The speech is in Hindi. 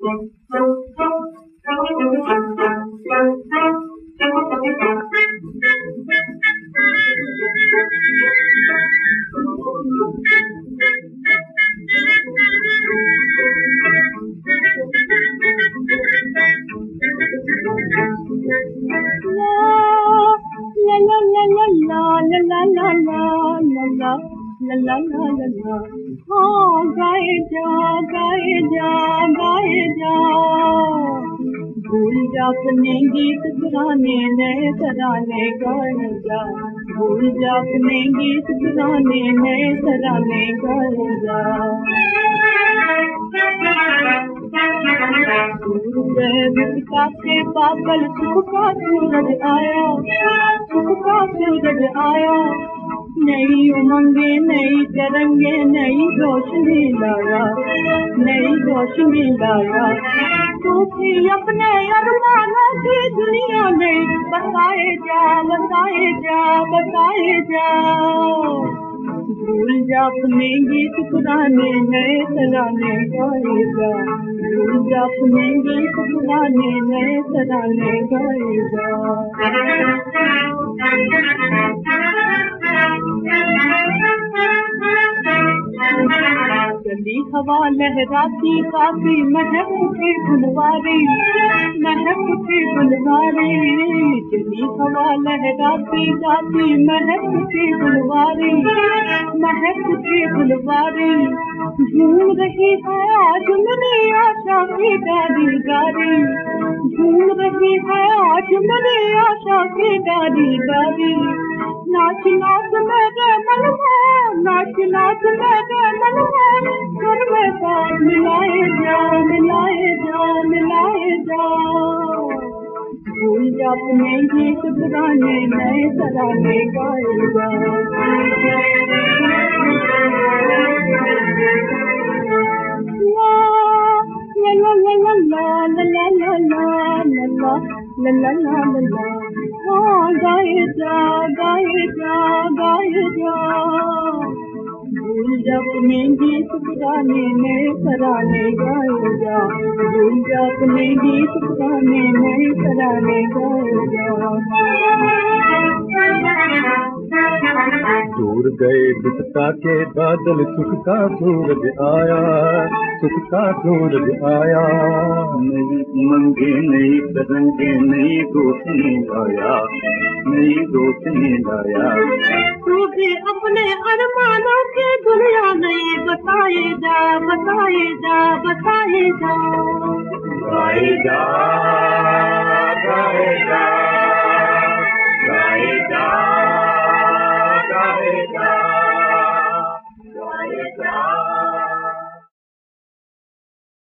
हाँ गाए जा भूल जा अपने गीत पुराने नए तराने गाए जा भूल जा अपने गीत पुराने नए तराने गाए जा बिपता के पागल सुख का सूरज आया नई उमंगे नई तरंगे नई रोशनी लाया तू भी अपने अरमानों की दुनिया में बताए जा भूल जा अपने गीत पुराने नए तराने गाए जा भूल जा अपने गीत पुराने नए तराने गाए जा चली हवा लहराती काफी महक की फुलवारी चली हवा लहराती काफी महक की फुलवारी झूम रही है आज मेरी आशा की गारी झूम रही है आज मेरी आशा की गारी नाच नाच मेरे मन में नाच नाच मेरे मन में घर में साथ मिलाए जा भूल जा अपने गीत पुराने नए तराने गाए जा ला ला ला ला ला ला ला ला ला हाँ गाए जा भूल जा अपने गीत पुराने नए तराने गाए जा भूल जा अपने गीत पुराने नए तराने गाए जा दूर गए बिपता के बादल सुख का सूरज आया नई उमंगे नई तरंगे नई रोशनी लाया तू भी अपने अरमानों की दुनिया नहीं बताए जा गाए जा